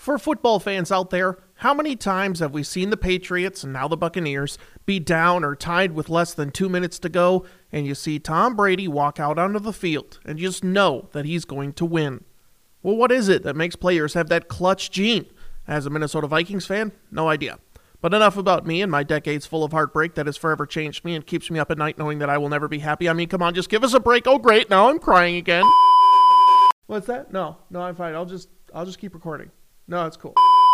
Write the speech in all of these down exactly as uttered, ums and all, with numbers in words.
For football fans out there, how many times have we seen the Patriots and now the Buccaneers be down or tied with less than two minutes to go, and you see Tom Brady walk out onto the field and you just know that he's going to win? Well, what is it that makes players have that clutch gene? As a Minnesota Vikings fan, no idea. But enough about me and my decades full of heartbreak that has forever changed me and keeps me up at night knowing that I will never be happy. I mean, come on, just give us a break. Oh, great, now I'm crying again. What's that? No, no, I'm fine. I'll just, I'll just keep recording. No, it's cool.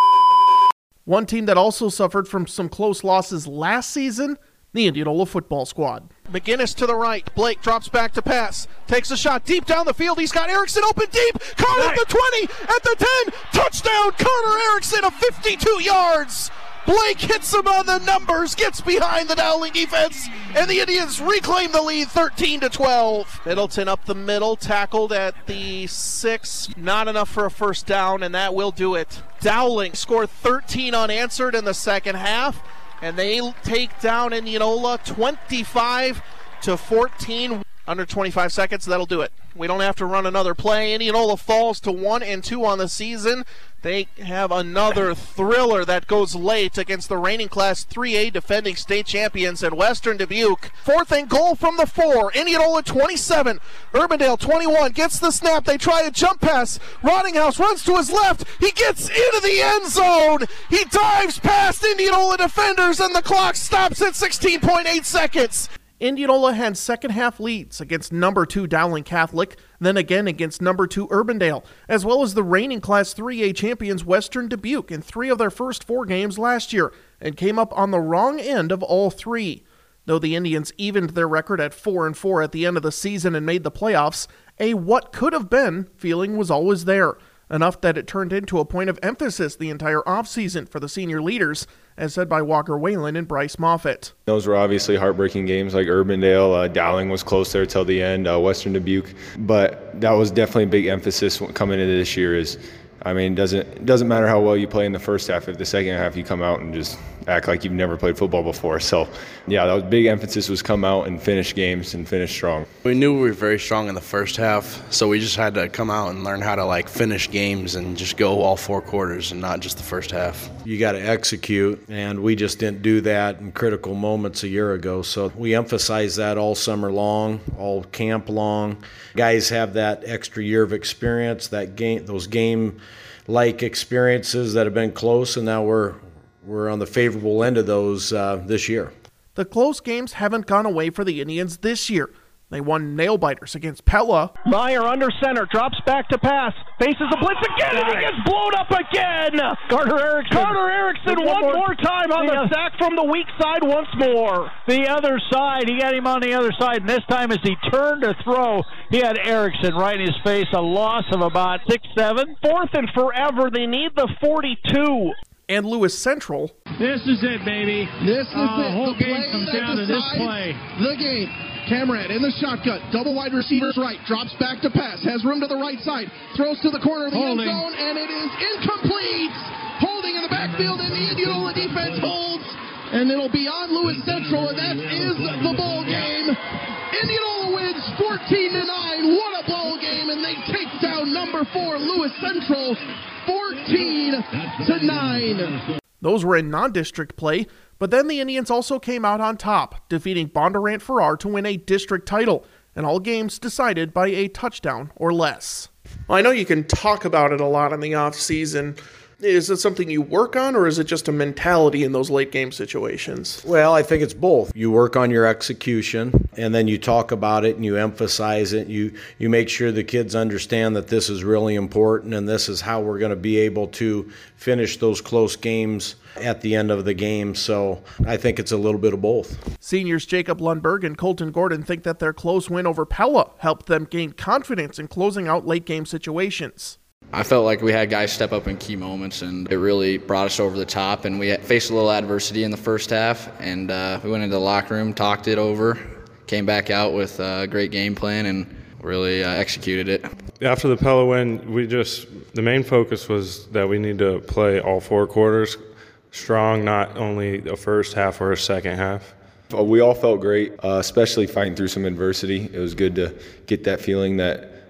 One team that also suffered from some close losses last season, the Indianola football squad. McGinnis to the right. Blake drops back to pass. Takes a shot deep down the field. He's got Erickson open deep. Caught at the twenty, at the ten. Touchdown, Carter Erickson of fifty-two yards. Blake hits him on the numbers, gets behind the Dowling defense, and the Indians reclaim the lead thirteen to twelve. Middleton up the middle, tackled at the six. Not enough for a first down, and that will do it. Dowling scored thirteen unanswered in the second half, and they take down Indianola twenty-five to fourteen. Under twenty-five seconds, that'll do it. We don't have to run another play. Indianola falls to one and two on the season. They have another thriller that goes late against the reigning Class three A defending state champions at Western Dubuque. Fourth and goal from the four. Indianola twenty-seven. Urbandale twenty-one gets the snap. They try a jump pass. Rottinghouse runs to his left. He gets into the end zone. He dives past Indianola defenders, and the clock stops at sixteen point eight seconds. Indianola had second-half leads against number two Dowling Catholic, then again against number two Urbandale, as well as the reigning Class three A champions Western Dubuque in three of their first four games last year, and came up on the wrong end of all three. Though the Indians evened their record at four and four at the end of the season and made the playoffs, a what could have been feeling was always there, enough that it turned into a point of emphasis the entire offseason for the senior leaders, as said by Walker Whalen and Bryce Moffitt. Those were obviously heartbreaking games, like Urbandale. Uh, Dowling was close there till the end, uh, Western Dubuque. But that was definitely a big emphasis coming into this year is, I mean, it doesn't, it doesn't matter how well you play in the first half. If the second half you come out and just act like you've never played football before. So, yeah, that was big emphasis was come out and finish games and finish strong. We knew we were very strong in the first half, so we just had to come out and learn how to, like, finish games and just go all four quarters and not just the first half. You got to execute, and we just didn't do that in critical moments a year ago. So we emphasized that all summer long, all camp long. Guys have that extra year of experience, that game, those game-like experiences that have been close, and now we're we're on the favorable end of those uh, this year. The close games haven't gone away for the Indians this year. They won nail-biters against Pella. Meyer under center, drops back to pass, faces a blitz again, and he gets blown up again! Carter Erickson. Carter Erickson one, one more time on the, the sack from the weak side once more. The other side, he got him on the other side, and this time as he turned to throw, he had Erickson right in his face, a loss of about six, seven. Fourth and forever, they need the forty-two. And Lewis Central. This is it, baby. This is uh, it. The whole the game comes down to this play. The game. Cameron in the shotgun. Double wide receivers right. Drops back to pass. Has room to the right side. Throws to the corner of the Holding. end zone, and it is incomplete. Holding in the backfield, and the Indianola defense holds. And it'll be on Lewis Central, and that is the ball game. Indianola wins fourteen to nine. What a ball game, and they take down number four Lewis Central fourteen to nine. Those were in non-district play, but then the Indians also came out on top, defeating Bondurant Farrar to win a district title, and all games decided by a touchdown or less. Well, I know you can talk about it a lot in the off-season. Is it something you work on, or is it just a mentality in those late-game situations? Well, I think it's both. You work on your execution, and then you talk about it and you emphasize it. You you make sure the kids understand that this is really important and this is how we're going to be able to finish those close games at the end of the game. So I think it's a little bit of both. Seniors Jacob Lundberg and Colton Gordon think that their close win over Pella helped them gain confidence in closing out late-game situations. I felt like we had guys step up in key moments, and it really brought us over the top. And we had faced a little adversity in the first half, and uh, we went into the locker room, talked it over, came back out with a great game plan, and really uh, executed it. After the Pella win, we just the main focus was that we need to play all four quarters strong, not only a first half or a second half. We all felt great, uh, especially fighting through some adversity. It was good to get that feeling that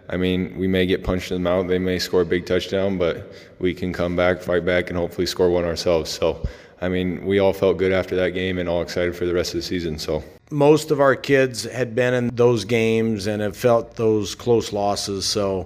I mean, we may get punched in the mouth, they may score a big touchdown, but we can come back, fight back, and hopefully score one ourselves. So, I mean, we all felt good after that game and all excited for the rest of the season. So, most of our kids had been in those games and have felt those close losses, so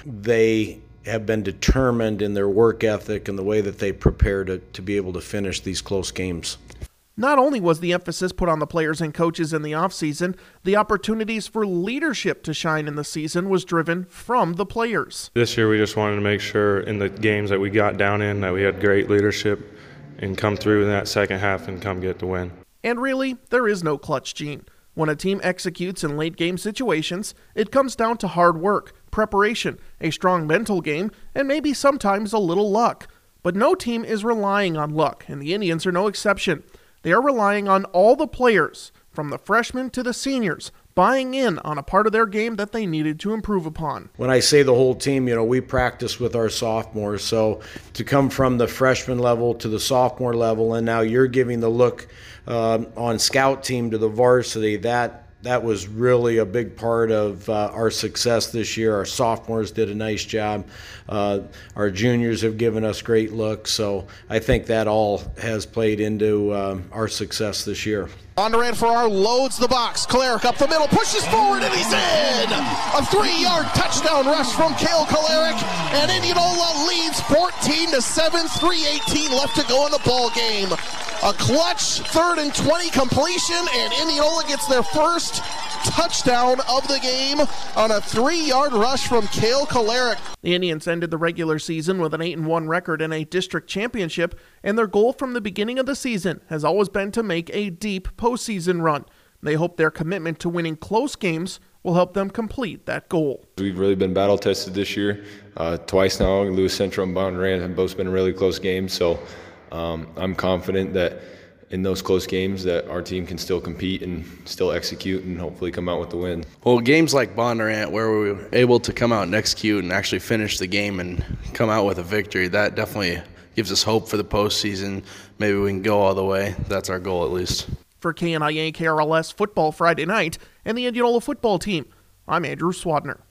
they have been determined in their work ethic and the way that they prepare to, to be able to finish these close games. Not only was the emphasis put on the players and coaches in the offseason, the opportunities for leadership to shine in the season was driven from the players. This year we just wanted to make sure in the games that we got down in that we had great leadership and come through in that second half and come get the win. And really, there is no clutch gene. When a team executes in late-game situations, it comes down to hard work, preparation, a strong mental game, and maybe sometimes a little luck. But no team is relying on luck, and the Indians are no exception. They are relying on all the players, from the freshmen to the seniors, buying in on a part of their game that they needed to improve upon. When I say the whole team, you know, we practice with our sophomores. So to come from the freshman level to the sophomore level, and now you're giving the look uh, on scout team to the varsity, that that was really a big part of uh, our success this year. Our sophomores did a nice job. Uh, our juniors have given us great looks. So I think that all has played into um, our success this year. Bondurant for our loads the box. Kolarek up the middle, pushes forward, and he's in! A three-yard touchdown rush from Cale Kolarek, and Indianola leads fourteen to seven, three eighteen left to go in the ball game. A clutch third and twenty completion, and Indianola gets their first touchdown of the game on a three-yard rush from Cale Kolarek. The Indians ended the regular season with an eight and one record in a district championship, and their goal from the beginning of the season has always been to make a deep postseason run. They hope their commitment to winning close games will help them complete that goal. We've really been battle tested this year. Uh, twice now, Lewis Central and Bondurant have both been really close games, so um, I'm confident that in those close games that our team can still compete and still execute and hopefully come out with the win. Well, games like Bondurant where we were able to come out and execute and actually finish the game and come out with a victory, that definitely gives us hope for the postseason. Maybe we can go all the way. That's our goal at least. For K N I A K R L S Football Friday Night and the Indianola football team, I'm Andrew Swadner.